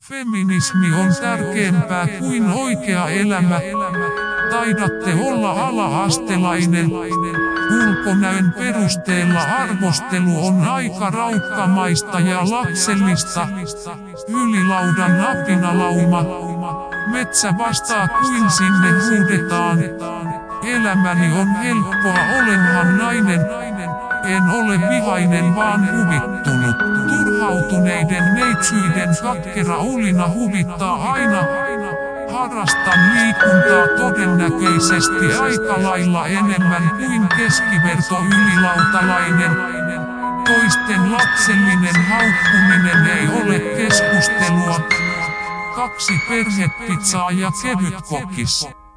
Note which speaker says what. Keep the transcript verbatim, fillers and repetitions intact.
Speaker 1: Feminismi on tärkeämpää kuin oikea elämä. Taidatte olla ala-astelainen. Ulkonäön perusteella arvostelu on aika raukkamaista ja lapsellista. Ylilaudan apinalauma. Metsä vastaa kuin sinne huudetaan. Elämäni on helppoa, olenhan nainen. En ole vihainen vaan huvittunut. Turhautuneiden neitsyiden katkera ulina huvittaa aina. Harrastan liikuntaa todennäköisesti aika lailla enemmän kuin keskiverto ylilautalainen. Toisten lapsellinen haukkuminen ei ole keskustelua. Kaksi perhepizzaa ja kevyt kokis.